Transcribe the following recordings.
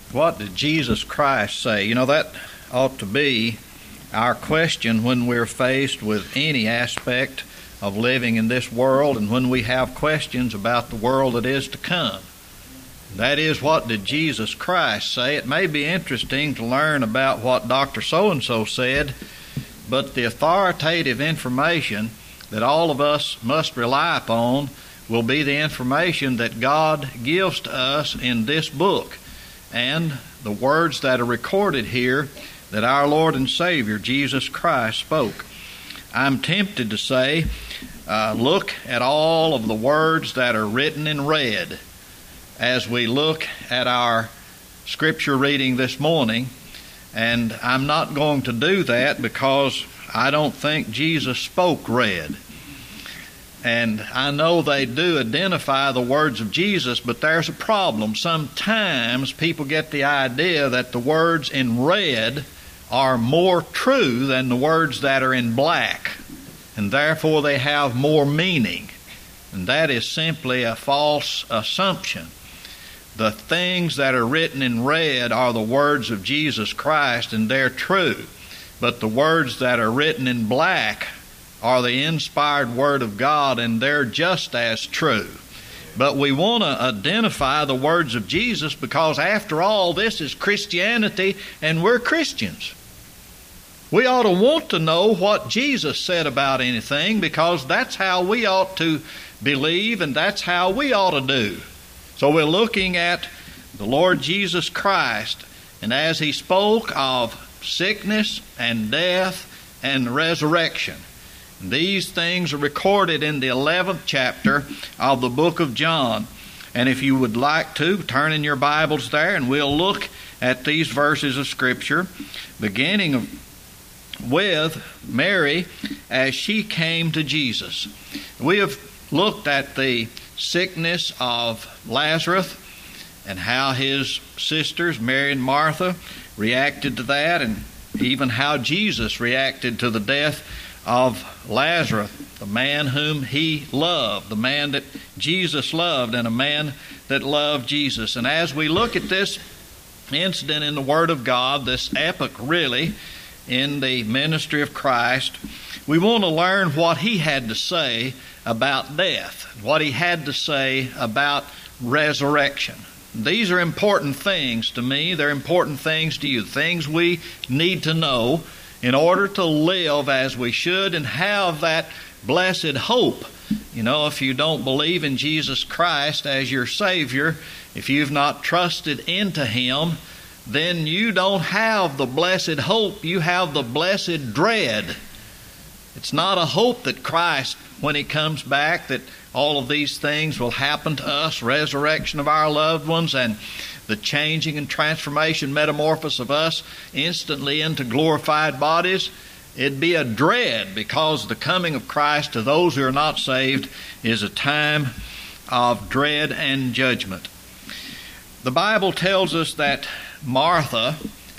What did Jesus Christ say? You know, that ought to be our question when we're faced with any aspect of living in this world and when we have questions about the world that is to come. That is, what did Jesus Christ say? It may be interesting to learn about what Dr. So-and-so said, but the authoritative information that all of us must rely upon will be the information that God gives to us in this book and the words that are recorded here that our Lord and Savior Jesus Christ spoke. I'm tempted to say, look at all of the words that are written in red as we look at our scripture reading this morning, and I'm not going to do that because I don't think Jesus spoke red. And I know they do identify the words of Jesus, but there's a problem. Sometimes people get the idea that the words in red are more true than the words that are in black, and therefore they have more meaning. And that is simply a false assumption. The things that are written in red are the words of Jesus Christ, and they're true. But the words that are written in black are the inspired Word of God, and they're just as true. But we want to identify the words of Jesus because, after all, this is Christianity, and we're Christians. We ought to want to know what Jesus said about anything because that's how we ought to believe, and that's how we ought to do. So we're looking at the Lord Jesus Christ, and as He spoke of sickness and death and resurrection, these things are recorded in the 11th chapter of the book of John. And if you would like to, turn in your Bibles there and we'll look at these verses of Scripture, beginning with Mary as she came to Jesus. We have looked at the sickness of Lazarus and how his sisters, Mary and Martha, reacted to that, and even how Jesus reacted to the death of Lazarus, the man whom He loved, the man that Jesus loved, and a man that loved Jesus. And as we look at this incident in the Word of God, this epoch really in the ministry of Christ, we want to learn what He had to say about death, what He had to say about resurrection. These are important things to me. They're important things to you, things we need to know in order to live as we should and have that blessed hope. You know, if you don't believe in Jesus Christ as your Savior, if you've not trusted into Him, then you don't have the blessed hope. You have the blessed dread. It's not a hope that Christ, when He comes back, that all of these things will happen to us, resurrection of our loved ones, and the changing and transformation, metamorphosis of us instantly into glorified bodies. It'd be a dread because the coming of Christ to those who are not saved is a time of dread and judgment. The Bible tells us that Martha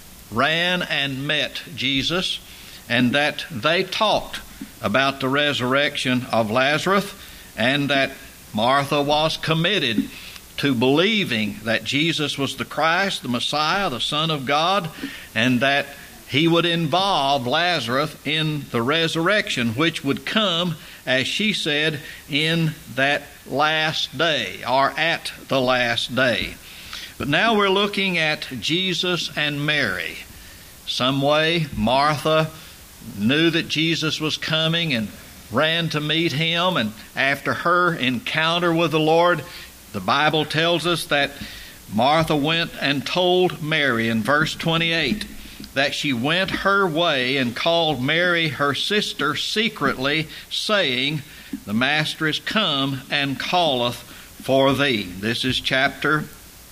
ran and met Jesus and that they talked about the resurrection of Lazarus, and that Martha was committed to believing that Jesus was the Christ, the Messiah, the Son of God, and that He would involve Lazarus in the resurrection, which would come, as she said, in that last day, or at the last day. But now we're looking at Jesus and Mary. Some way, Martha knew that Jesus was coming and ran to meet Him, and after her encounter with the Lord, the Bible tells us that Martha went and told Mary in verse 28 that she went her way and called Mary her sister secretly, saying, "The Master is come and calleth for thee." This is chapter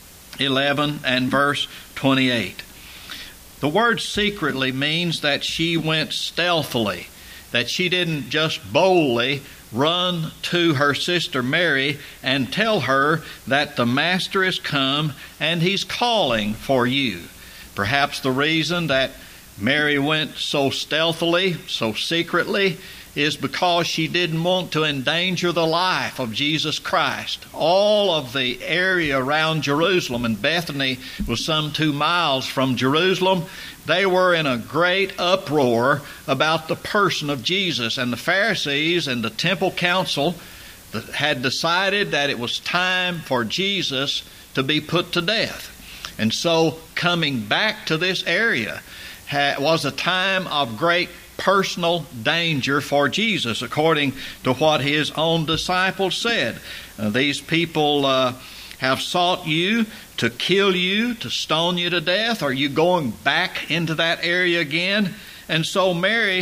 11 and verse 28. The word secretly means that she went stealthily, that she didn't just boldly run to her sister Mary and tell her that the Master is come and He's calling for you. Perhaps the reason that Mary went so stealthily, so secretly, is because she didn't want to endanger the life of Jesus Christ. All of the area around Jerusalem, and Bethany was some 2 miles from Jerusalem, they were in a great uproar about the person of Jesus. And the Pharisees and the temple council had decided that it was time for Jesus to be put to death. And so coming back to this area was a time of great personal danger for Jesus, according to what his own disciples said. These people have sought you to kill you, to stone you to death. Are you going back into that area again? And so Mary,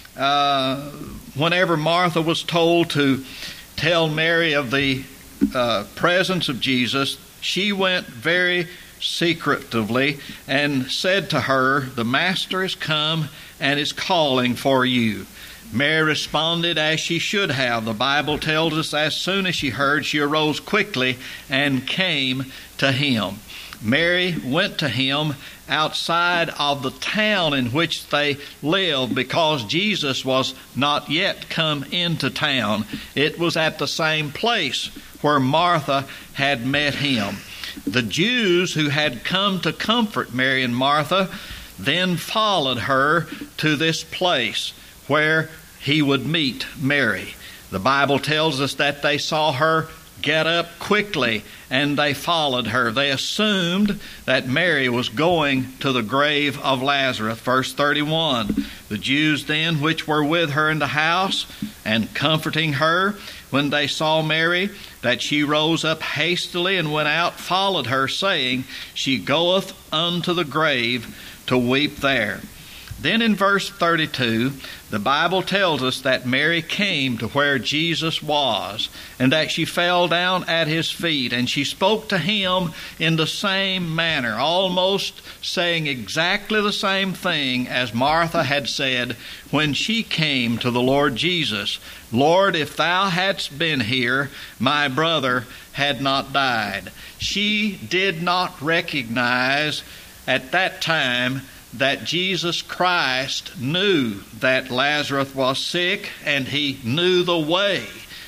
whenever Martha was told to tell Mary of the presence of Jesus, she went very secretively and said to her, "The Master is come and is calling for you." Mary responded as she should have. The Bible tells us as soon as she heard, she arose quickly and came to him. Mary went to him outside of the town in which they lived, because Jesus was not yet come into town. It was at the same place where Martha had met him. The Jews who had come to comfort Mary and Martha then followed her to this place where he would meet Mary. The Bible tells us that they saw her get up quickly and they followed her. They assumed that Mary was going to the grave of Lazarus. Verse 31, the Jews then which were with her in the house and comforting her, when they saw Mary, that she rose up hastily and went out, followed her, saying, She goeth unto the grave to weep there. Then in verse 32, the Bible tells us that Mary came to where Jesus was, and that she fell down at his feet, and she spoke to him in the same manner, almost saying exactly the same thing as Martha had said when she came to the Lord Jesus. Lord, if thou hadst been here, my brother had not died. She did not recognize at that time that Jesus Christ knew that Lazarus was sick, and he knew the way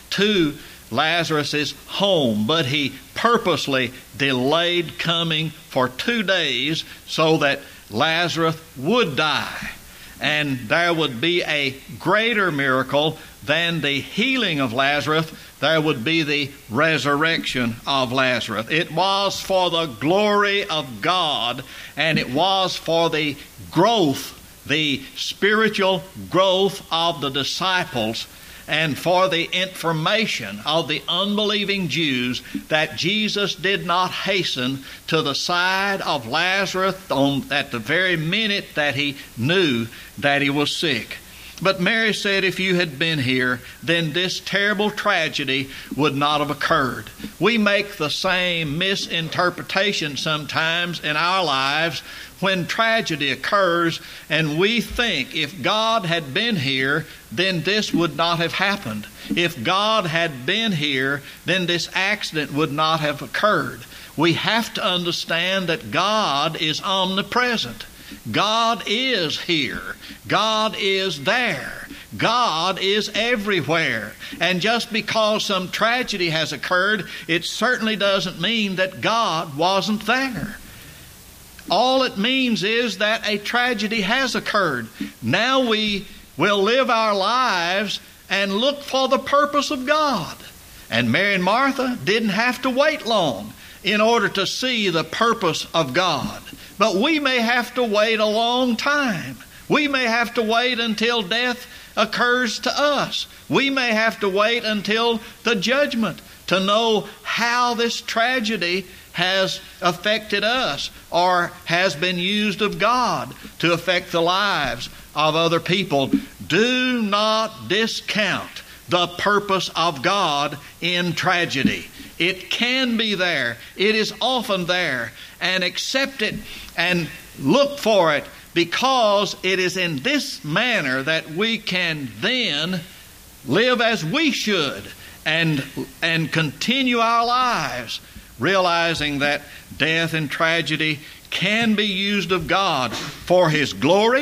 to Lazarus' home, but he purposely delayed coming for 2 days so that Lazarus would die. And there would be a greater miracle than the healing of Lazarus. There would be the resurrection of Lazarus. It was for the glory of God, and it was for the growth, the spiritual growth of the disciples, and for the information of the unbelieving Jews, that Jesus did not hasten to the side of Lazarus at the very minute that he knew that he was sick. But Mary said, if you had been here, then this terrible tragedy would not have occurred. We make the same misinterpretation sometimes in our lives when tragedy occurs, and we think if God had been here, then this would not have happened. If God had been here, then this accident would not have occurred. We have to understand that God is omnipresent. God is here. God is there. God is everywhere. And just because some tragedy has occurred, it certainly doesn't mean that God wasn't there. All it means is that a tragedy has occurred. Now we will live our lives and look for the purpose of God. And Mary and Martha didn't have to wait long in order to see the purpose of God. But we may have to wait a long time. We may have to wait until death occurs to us. We may have to wait until the judgment to know how this tragedy has affected us or has been used of God to affect the lives of other people. Do not discount the purpose of God in tragedy. It can be there. It is often there. And accept it and look for it, because it is in this manner that we can then live as we should and continue our lives, realizing that death and tragedy can be used of God for His glory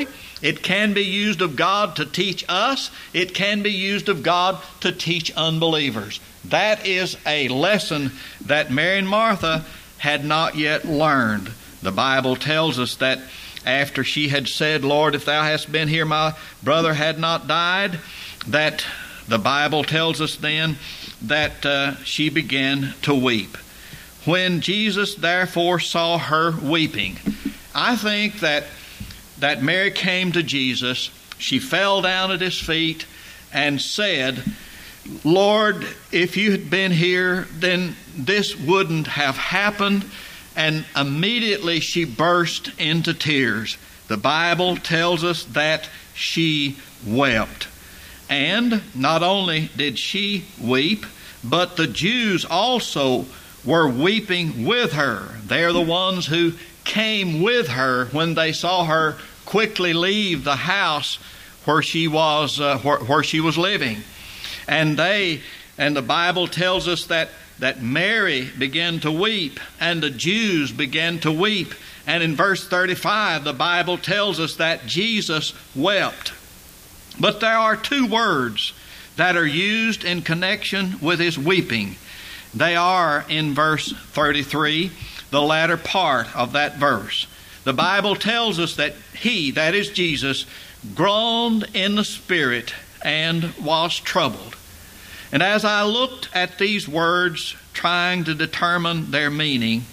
It can be used of God to teach us. It can be used of God to teach unbelievers. That is a lesson that Mary and Martha had not yet learned. The Bible tells us that after she had said, Lord, if thou hadst been here, my brother had not died, that the Bible tells us then that she began to weep. When Jesus therefore saw her weeping, I think that Mary came to Jesus, she fell down at his feet and said, Lord, if you had been here, then this wouldn't have happened. And immediately she burst into tears. The Bible tells us that she wept. And not only did she weep, but the Jews also were weeping with her. They're the ones who came with her when they saw her quickly leave the house where she was living. And the Bible tells us that Mary began to weep and the Jews began to weep. And in verse 35, the Bible tells us that Jesus wept. But there are two words that are used in connection with his weeping. They are in verse 33, the latter part of that verse. The Bible tells us that he, that is Jesus, groaned in the spirit and was troubled. And as I looked at these words, trying to determine their meaning,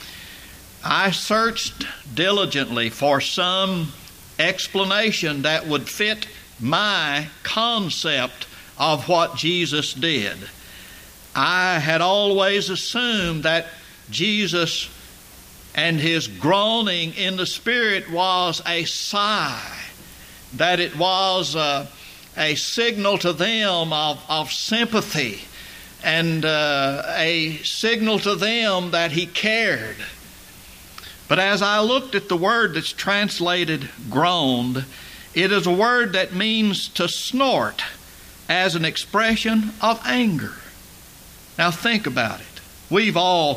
I searched diligently for some explanation that would fit my concept of what Jesus did. I had always assumed that Jesus and his groaning in the spirit was a sigh, that it was a signal to them of sympathy and a signal to them that he cared. But as I looked at the word that's translated groaned, it is a word that means to snort as an expression of anger. Now think about it. We've all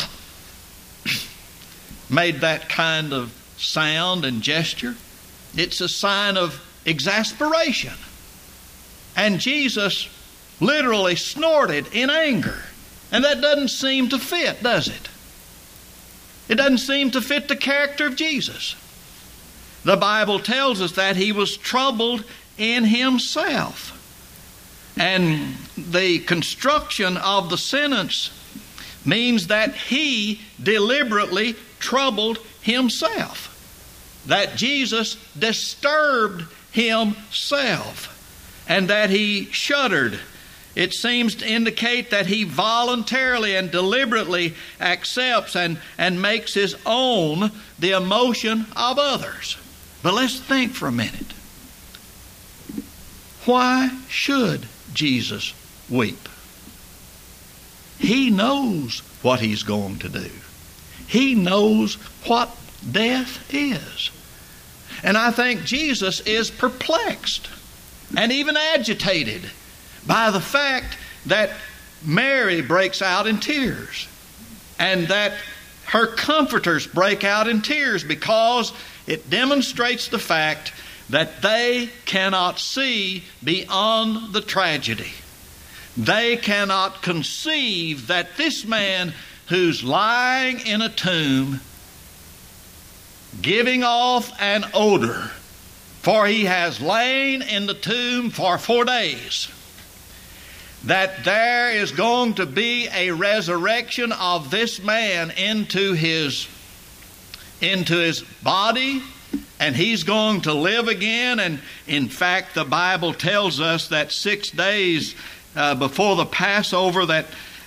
made that kind of sound and gesture. It's a sign of exasperation. And Jesus literally snorted in anger. And that doesn't seem to fit, does it? It doesn't seem to fit the character of Jesus. The Bible tells us that he was troubled in himself. And the construction of the sentence means that he deliberately troubled himself. That Jesus disturbed himself. And that he shuddered. It seems to indicate that he voluntarily and deliberately accepts and makes his own the emotion of others. But let's think for a minute. Why should Jesus weep? He knows what he's going to do. He knows what death is. And I think Jesus is perplexed and even agitated by the fact that Mary breaks out in tears and that her comforters break out in tears, because it demonstrates the fact that they cannot see beyond the tragedy. They cannot conceive that this man who's lying in a tomb, giving off an odor, for he has lain in the tomb for 4 days, that there is going to be a resurrection of this man into his body, and he's going to live again. And in fact, the Bible tells us that 6 days before the Passover, that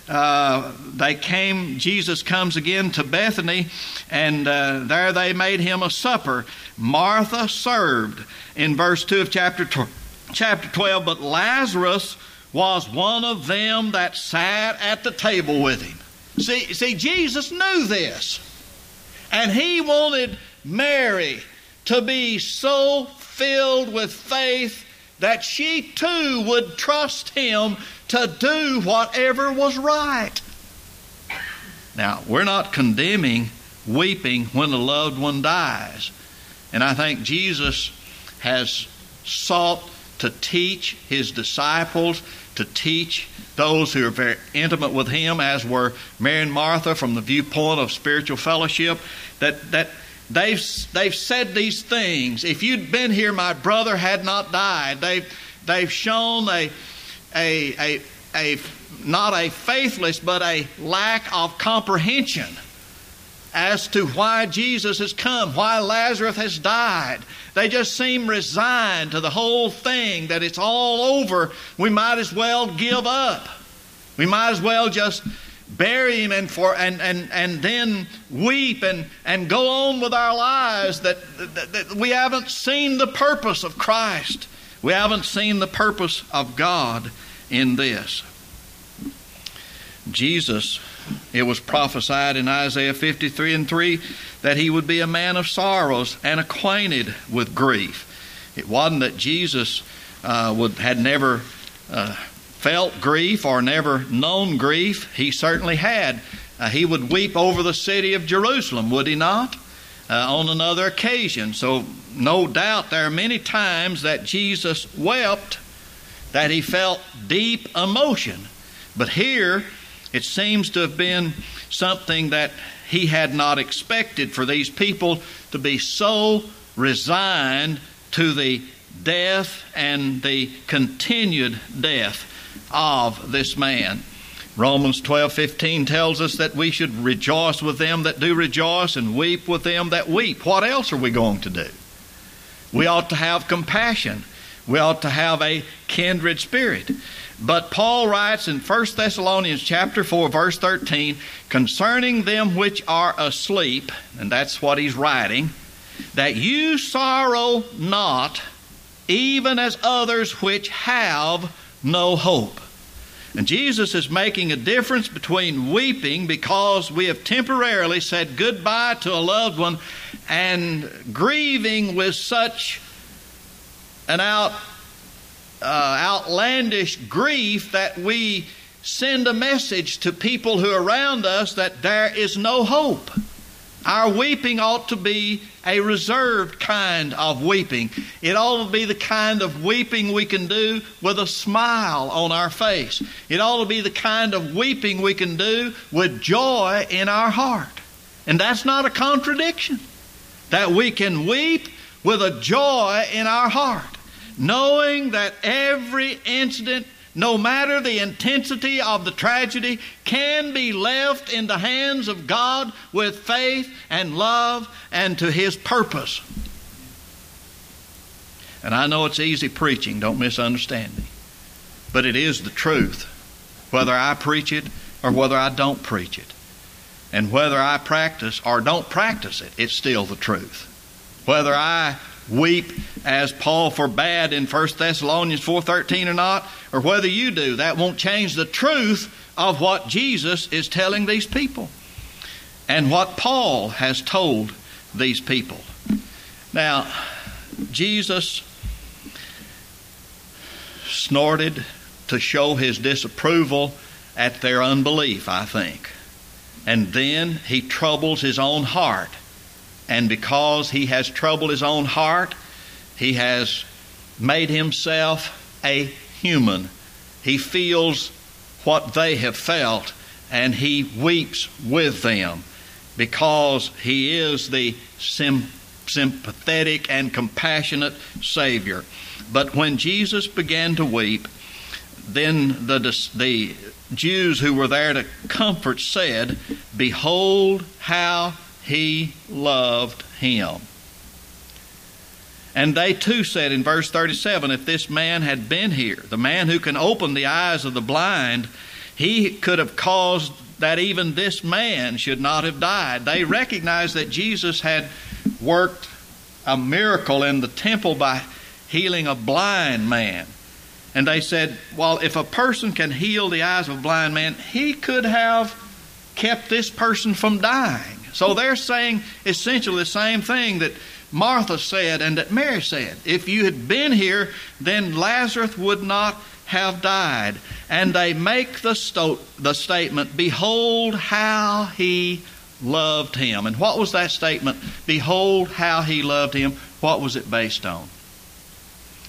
Jesus comes again to Bethany, and there they made him a supper. Martha served in verse 2 of chapter 12, but Lazarus was one of them that sat at the table with him. See, Jesus knew this, and he wanted Mary to be so filled with faith that she too would trust him to do whatever was right. Now, we're not condemning weeping when a loved one dies. And I think Jesus has sought to teach his disciples, to teach those who are very intimate with him, as were Mary and Martha, from the viewpoint of spiritual fellowship, that they've said these things. If you'd been here, my brother had not died. They've shown a not a faithless, but a lack of comprehension as to why Jesus has come, why Lazarus has died. They just seem resigned to the whole thing, that it's all over. We might as well give up. We might as well just bury him and then weep and go on with our lives. That we haven't seen the purpose of Christ. We haven't seen the purpose of God in this. Jesus, it was prophesied in Isaiah 53:3 that he would be a man of sorrows and acquainted with grief. It wasn't that Jesus had never felt grief or never known grief. He certainly had. He would weep over the city of Jerusalem, would he not? On another occasion. So no doubt there are many times that Jesus wept, that he felt deep emotion. But here it seems to have been something that he had not expected, for these people to be so resigned to the death and the continued death of this man. Romans 12:15 tells us that we should rejoice with them that do rejoice and weep with them that weep. What else are we going to do? We ought to have compassion. We ought to have a kindred spirit. But Paul writes in 1 Thessalonians chapter 4, verse 13, concerning them which are asleep, and that's what he's writing, that you sorrow not, even as others which have no hope. And Jesus is making a difference between weeping because we have temporarily said goodbye to a loved one, and grieving with such an outlandish grief that we send a message to people who are around us that there is no hope. Our weeping ought to be a reserved kind of weeping. It ought to be the kind of weeping we can do with a smile on our face. It ought to be the kind of weeping we can do with joy in our heart. And that's not a contradiction. That we can weep with a joy in our heart, knowing that every incident, no matter the intensity of the tragedy, can be left in the hands of God with faith and love and to his purpose. And I know it's easy preaching, don't misunderstand me, but it is the truth, whether I preach it or whether I don't preach it. And whether I practice or don't practice it, it's still the truth. Whether I weep as Paul forbade in 1 Thessalonians 4:13 or not, or whether you do, that won't change the truth of what Jesus is telling these people and what Paul has told these people. Now, Jesus snorted to show his disapproval at their unbelief, I think. And then he troubles his own heart. And because he has troubled his own heart, he has made himself a human. He feels what they have felt, and he weeps with them because he is the sympathetic and compassionate Savior. But when Jesus began to weep, then the Jews who were there to comfort said, "Behold how he loved him." And they too said in verse 37, if this man had been here, the man who can open the eyes of the blind, he could have caused that even this man should not have died. They recognized that Jesus had worked a miracle in the temple by healing a blind man. And they said, well, if a person can heal the eyes of a blind man, he could have kept this person from dying. So they're saying essentially the same thing that Martha said and that Mary said. If you had been here, then Lazarus would not have died. And they make the statement, behold how he loved him. And what was that statement? Behold how he loved him. What was it based on?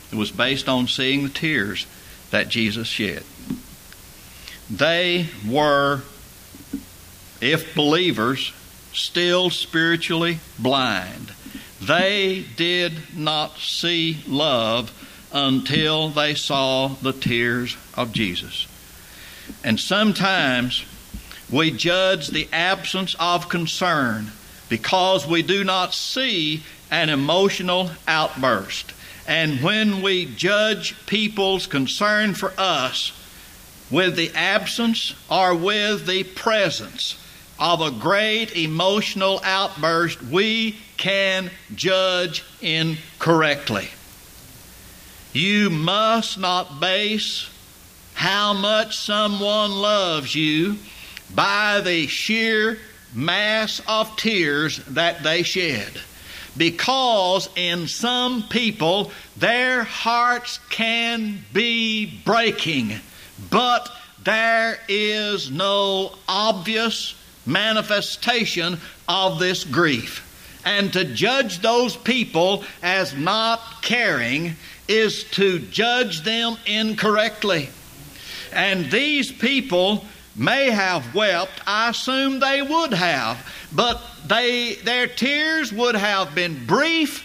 It was based on seeing the tears that Jesus shed. They were, if believers, still spiritually blind. They did not see love until they saw the tears of Jesus. And sometimes we judge the absence of concern because we do not see an emotional outburst. And when we judge people's concern for us with the absence or with the presence of a great emotional outburst, we can judge incorrectly. You must not base how much someone loves you by the sheer mass of tears that they shed. Because in some people, their hearts can be breaking, but there is no obvious manifestation of this grief. And to judge those people as not caring is to judge them incorrectly. And these people may have wept. I assume they would have. But their tears would have been brief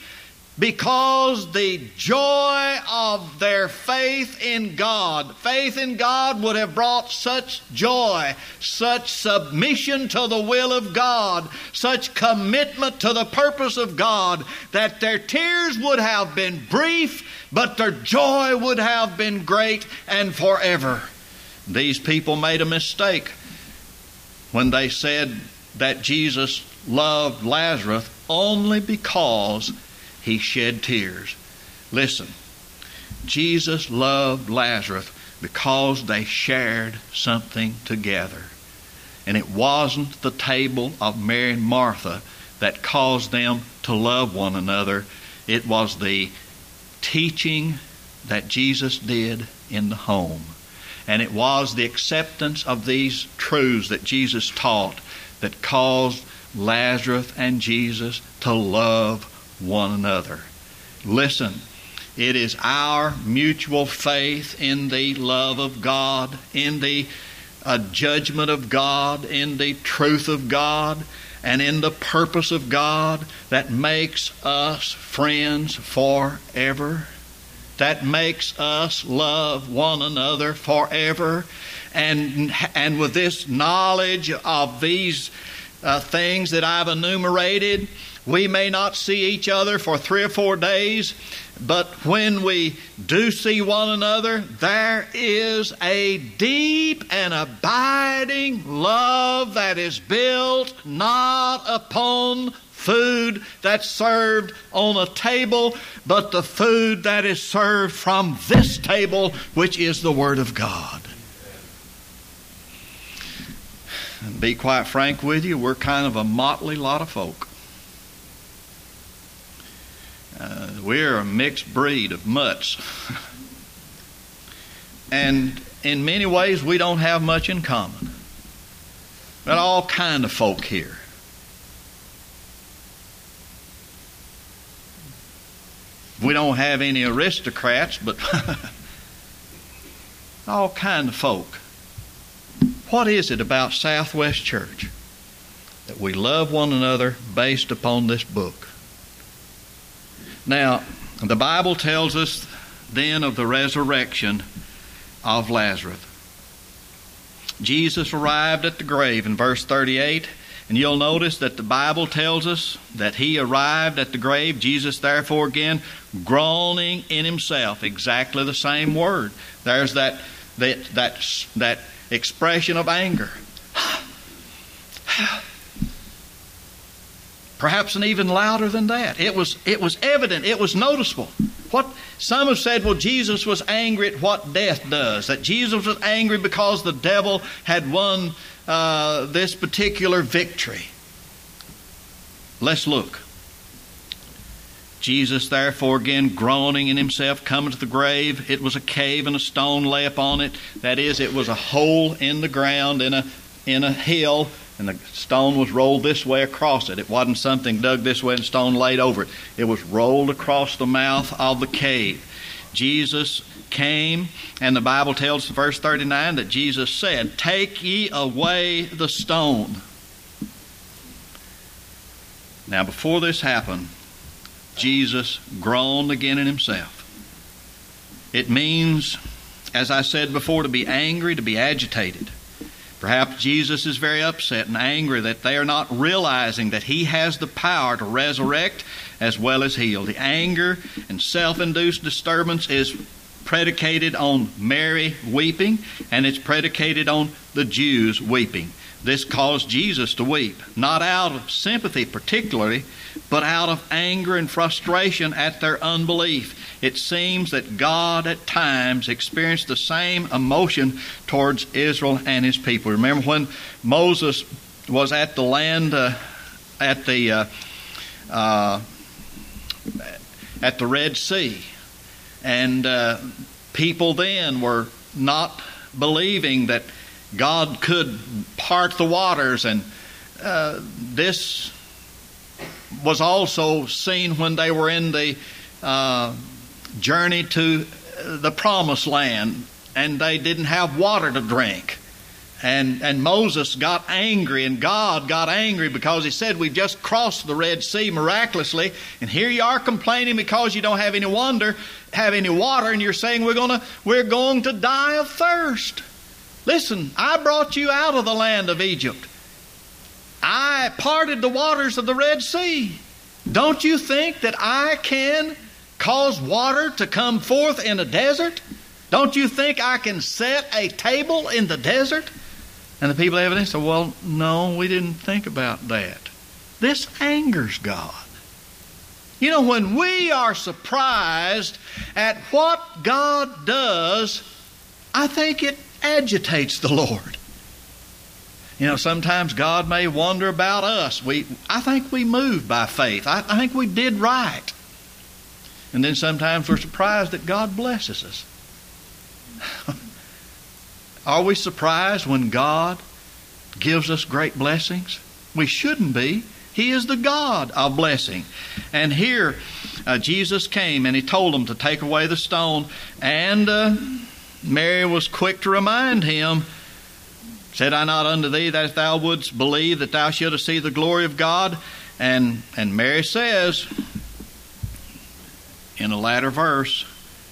because the joy of their faith in God would have brought such joy, such submission to the will of God, such commitment to the purpose of God, that their tears would have been brief, but their joy would have been great and forever. These people made a mistake when they said that Jesus loved Lazarus only because he shed tears. Listen, Jesus loved Lazarus because they shared something together. And it wasn't the table of Mary and Martha that caused them to love one another. It was the teaching that Jesus did in the home. And it was the acceptance of these truths that Jesus taught that caused Lazarus and Jesus to love one another. Listen, it is our mutual faith in the love of God, in the judgment of God, in the truth of God, and in the purpose of God that makes us friends forever, that makes us love one another forever. And with this knowledge of these things that I've enumerated, we may not see each other for 3 or 4 days, but when we do see one another, there is a deep and abiding love that is built not upon food that's served on a table, but the food that is served from this table, which is the Word of God. And be quite frank with you, we're kind of a motley lot of folk. We're a mixed breed of mutts. And in many ways, we don't have much in common. Got all kind of folk here. We don't have any aristocrats, but all kind of folk. What is it about Southwest Church that we love one another based upon this book? Now, the Bible tells us then of the resurrection of Lazarus. Jesus arrived at the grave in verse 38, and you'll notice that the Bible tells us that he arrived at the grave. Jesus, therefore, again, groaning in himself. Exactly the same word. There's that expression of anger. Perhaps an even louder than that. It was evident. It was noticeable. Some have said, well, Jesus was angry at what death does. That Jesus was angry because the devil had won this particular victory. Let's look. Jesus, therefore, again, groaning in himself, coming to the grave. It was a cave, and a stone lay upon it. That is, it was a hole in the ground in a hill, and the stone was rolled this way across it. It wasn't something dug this way and stone laid over it. It was rolled across the mouth of the cave. Jesus came, and the Bible tells us in verse 39 that Jesus said, "Take ye away the stone." Now, before this happened, Jesus groaned again in himself. It means, as I said before, to be angry, to be agitated. Perhaps Jesus is very upset and angry that they are not realizing that he has the power to resurrect as well as heal. The anger and self-induced disturbance is predicated on Mary weeping, and it's predicated on the Jews weeping. This caused Jesus to weep, not out of sympathy particularly, but out of anger and frustration at their unbelief. It seems that God at times experienced the same emotion towards Israel and his people. Remember when Moses was at the land, at the Red Sea, and people then were not believing that God could part the waters, and this was also seen when they were in the journey to the Promised Land, and they didn't have water to drink. And Moses got angry, and God got angry because he said, "We've just crossed the Red Sea miraculously, and here you are complaining because you don't have any water, and you're saying we're going to die of thirst. Listen, I brought you out of the land of Egypt. I parted the waters of the Red Sea. Don't you think that I can cause water to come forth in a desert? Don't you think I can set a table in the desert?" And the people evidently said, "Well, no, we didn't think about that." This angers God. You know, when we are surprised at what God does, I think it agitates the Lord. You know, sometimes God may wonder about us. I think we moved by faith. I think we did right. And then sometimes we're surprised that God blesses us. Are we surprised when God gives us great blessings? We shouldn't be. He is the God of blessing. And here Jesus came and he told them to take away the stone, and Mary was quick to remind him, "Said I not unto thee that if thou wouldst believe that thou shouldest see the glory of God?" And Mary says in a latter verse,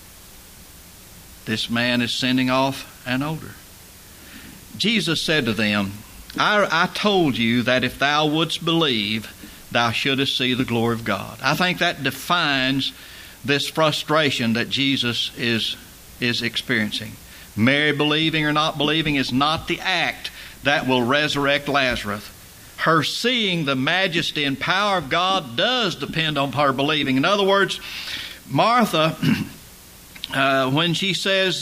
"This man is sending off an odor." Jesus said to them, I told you that if thou wouldst believe, thou shouldest see the glory of God." I think that defines this frustration that Jesus is experiencing. Mary believing or not believing is not the act that will resurrect Lazarus. Her seeing the majesty and power of God does depend on her believing. In other words, Martha, when she says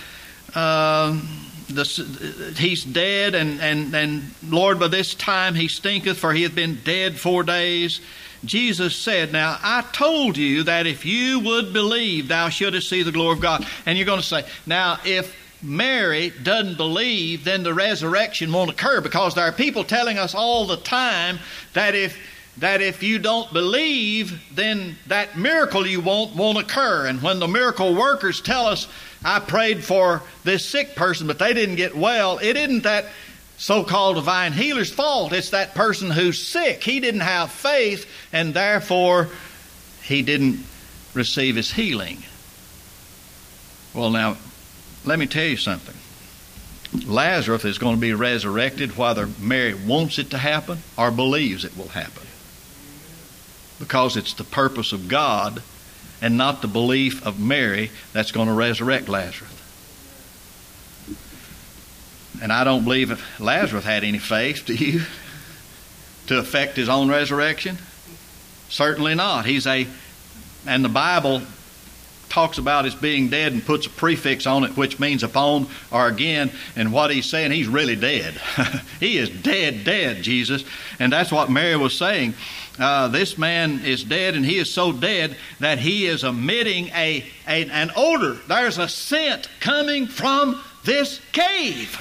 he's dead, and Lord, by this time he stinketh, for he hath been dead 4 days. Jesus said, "Now I told you that if you would believe, thou shouldest see the glory of God." And you're going to say, now if Mary doesn't believe, then the resurrection won't occur, because there are people telling us all the time that if you don't believe, then that miracle you won't occur. And when the miracle workers tell us, "I prayed for this sick person, but they didn't get well," it isn't that so-called divine healer's fault. It's that person who's sick. He didn't have faith, and therefore he didn't receive his healing. Well, now, let me tell you something. Lazarus is going to be resurrected whether Mary wants it to happen or believes it will happen, because it's the purpose of God and not the belief of Mary that's going to resurrect Lazarus. And I don't believe if Lazarus had any faith, do you, to affect his own resurrection? Certainly not. And the Bible talks about his being dead and puts a prefix on it, which means upon or again. And what he's saying, he's really dead. He is dead, Jesus. And that's what Mary was saying. This man is dead, and he is so dead that he is emitting an odor. There's a scent coming from this cave.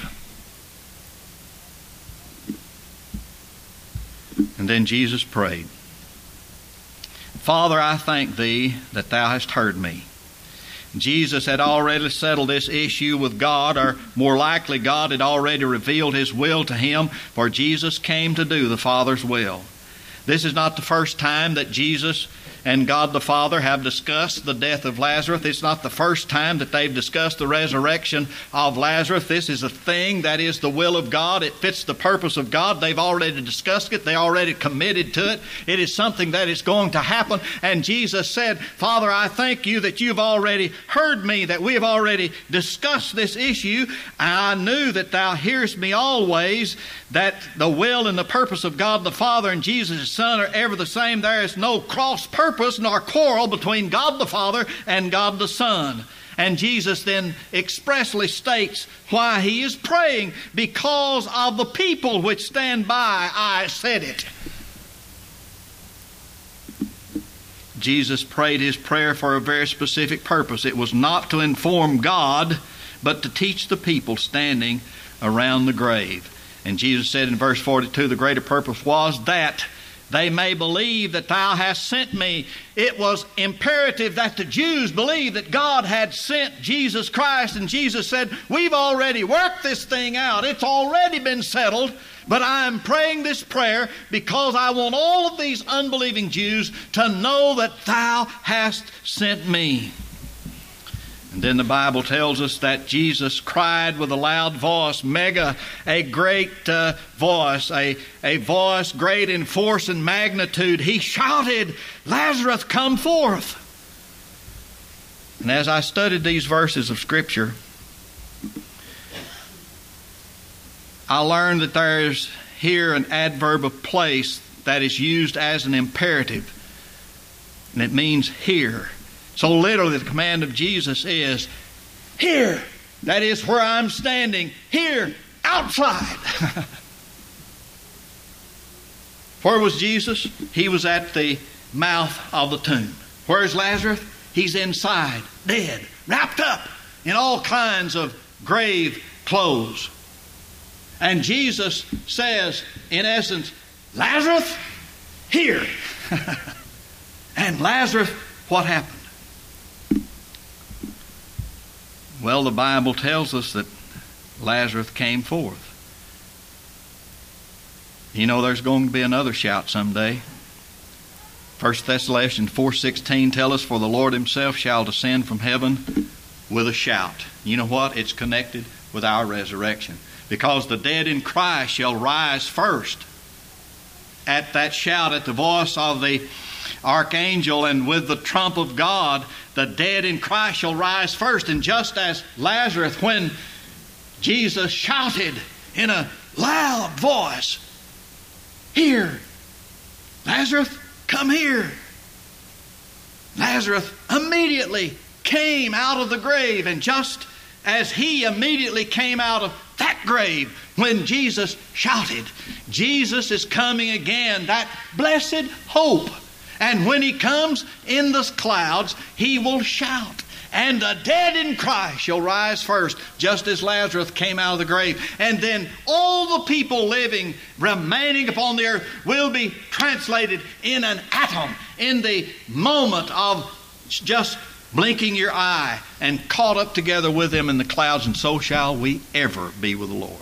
And then Jesus prayed, "Father, I thank thee that thou hast heard me. Jesus had already settled this issue with God, or more likely God had already revealed His will to him, for Jesus came to do the Father's will. This is not the first time that Jesus and God the Father have discussed the death of Lazarus. It's not the first time that they've discussed the resurrection of Lazarus. This is a thing that is the will of God. It fits the purpose of God. They've already discussed it. They already committed to it. It is something that is going to happen. And Jesus said, Father, I thank you that you've already heard me, that we have already discussed this issue. I knew that thou hearest me always, that the will and the purpose of God the Father and Jesus His Son are ever the same. There is no cross purpose nor quarrel between God the Father and God the Son. And Jesus then expressly states why He is praying. Because of the people which stand by, I said it. Jesus prayed His prayer for a very specific purpose. It was not to inform God, but to teach the people standing around the grave. And Jesus said in verse 42, the greater purpose was that they may believe that thou hast sent me. It was imperative that the Jews believe that God had sent Jesus Christ. And Jesus said, we've already worked this thing out. It's already been settled. But I am praying this prayer because I want all of these unbelieving Jews to know that thou hast sent me. And then the Bible tells us that Jesus cried with a loud voice, mega, a great voice, a voice great in force and magnitude. He shouted, Lazarus, come forth. And as I studied these verses of Scripture, I learned that there is here an adverb of place that is used as an imperative. And it means here. So literally the command of Jesus is, here, that is where I'm standing, here, outside. Where was Jesus? He was at the mouth of the tomb. Where's Lazarus? He's inside, dead, wrapped up in all kinds of grave clothes. And Jesus says, in essence, Lazarus, here. And Lazarus, what happened? Well, the Bible tells us that Lazarus came forth. You know, there's going to be another shout someday. 1 Thessalonians 4:16 tells us, for the Lord Himself shall descend from heaven with a shout. You know what? It's connected with our resurrection. Because the dead in Christ shall rise first. At that shout, at the voice of the archangel and with the trump of God, the dead in Christ shall rise first. And just as Lazarus, when Jesus shouted in a loud voice, here, Lazarus, come here. Lazarus immediately came out of the grave. And just as he immediately came out of that grave when Jesus shouted, Jesus is coming again, that blessed hope. And when He comes in the clouds, He will shout. And the dead in Christ shall rise first, just as Lazarus came out of the grave. And then all the people living, remaining upon the earth, will be translated in an atom, in the moment of just blinking your eye, and caught up together with them in the clouds, and so shall we ever be with the Lord.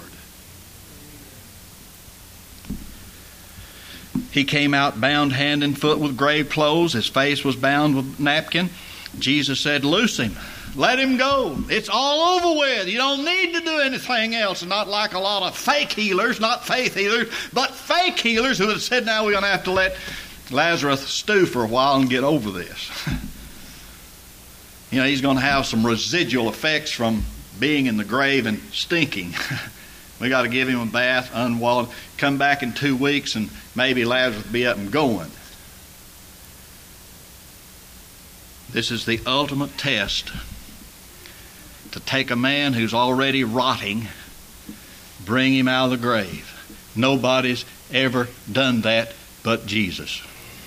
He came out bound hand and foot with grave clothes. His face was bound with napkin. Jesus said, loose him. Let him go. It's all over with. You don't need to do anything else. Not like a lot of fake healers, not faith healers, but fake healers who have said, now we're going to have to let Lazarus stew for a while and get over this. You know, he's going to have some residual effects from being in the grave and stinking. We got to give him a bath, unwalled, come back in 2 weeks, and maybe Lazarus will be up and going. This is the ultimate test. To take a man who's already rotting, bring him out of the grave. Nobody's ever done that but Jesus.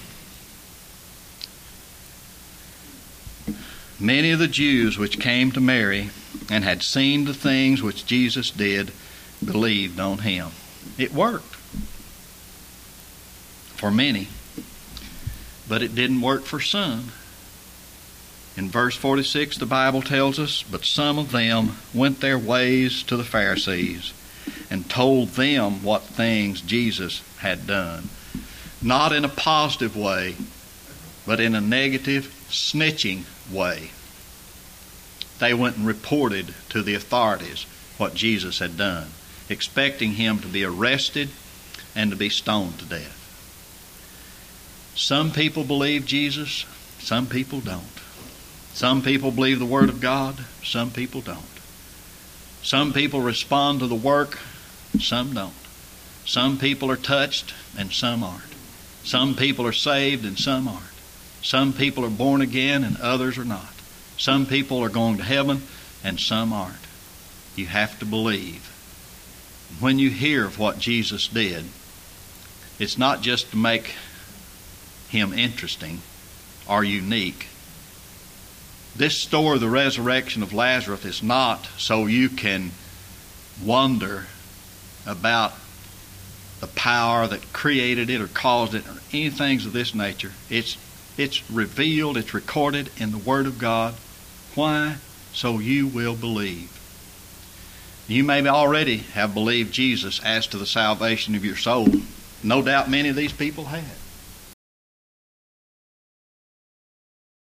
Many of the Jews which came to Mary and had seen the things which Jesus did believed on Him. It worked for many, but it didn't work for some. In verse 46, the Bible tells us, "But some of them went their ways to the Pharisees and told them what things Jesus had done." Not in a positive way, but in a negative, snitching way. They went and reported to the authorities what Jesus had done, expecting him to be arrested and to be stoned to death. Some people believe Jesus, some people don't. Some people believe the Word of God, some people don't. Some people respond to the work, some don't. Some people are touched and some aren't. Some people are saved and some aren't. Some people are born again and others are not. Some people are going to heaven and some aren't. You have to believe. When you hear of what Jesus did, it's not just to make him interesting or unique. This story of the resurrection of Lazarus is not so you can wonder about the power that created it or caused it or anything of this nature. It's revealed, it's recorded in the Word of God. Why? So you will believe. You may already have believed Jesus as to the salvation of your soul. No doubt many of these people have.